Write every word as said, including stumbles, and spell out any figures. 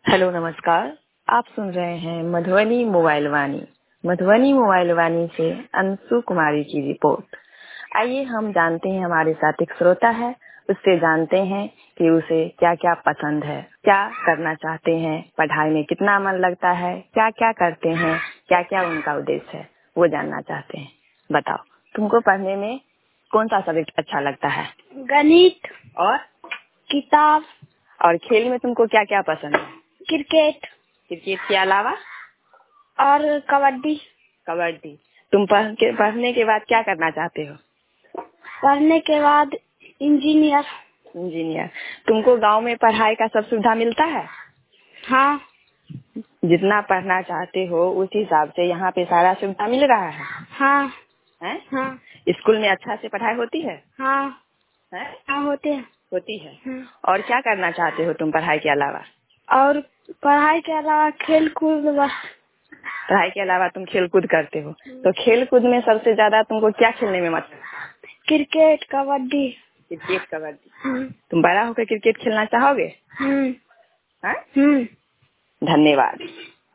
Hello नमस्कार। आप सुन रहे हैं मधुबनी मोबाइल वाणी। मधुबनी मोबाइल वाणी से अंशु कुमारी की रिपोर्ट। आइए हम जानते हैं, हमारे साथ एक श्रोता है, उससे जानते हैं कि उसे क्या क्या पसंद है, क्या करना चाहते हैं, पढ़ाई में कितना मन लगता है, क्या क्या करते हैं, क्या क्या उनका उद्देश्य है, वो जानना चाहते हैं। बताओ, तुमको पढ़ने में कौन सा सब्जेक्ट अच्छा लगता है? गणित और किताब और खेल में तुमको क्या क्या पसंद है? क्रिकेट क्रिकेट के अलावा और कबड्डी। कबड्डी। तुम पढ़ के पढ़ने के बाद क्या करना चाहते हो? पढ़ने के बाद इंजीनियर। इंजीनियर। तुमको गांव में पढ़ाई का सब सुविधा मिलता है? हाँ जितना पढ़ना चाहते हो उस हिसाब से यहाँ पे सारा सुविधा मिल रहा है? हाँ हैं? हाँ स्कूल में अच्छा से पढ़ाई होती है? हाँ हैं? हाँ होते हैं। होती है। हाँ। और क्या करना चाहते हो तुम पढ़ाई के अलावा? और पढ़ाई के अलावा खेल कूद बस। पढ़ाई के अलावा तुम खेल कूद करते हो, तो खेल कूद में सबसे ज्यादा तुमको क्या खेलने में मजा? क्रिकेट कबड्डी। क्रिकेट कबड्डी। हम्म तुम बड़ा होकर क्रिकेट खेलना चाहोगे? हम्म हैं? हम्म धन्यवाद।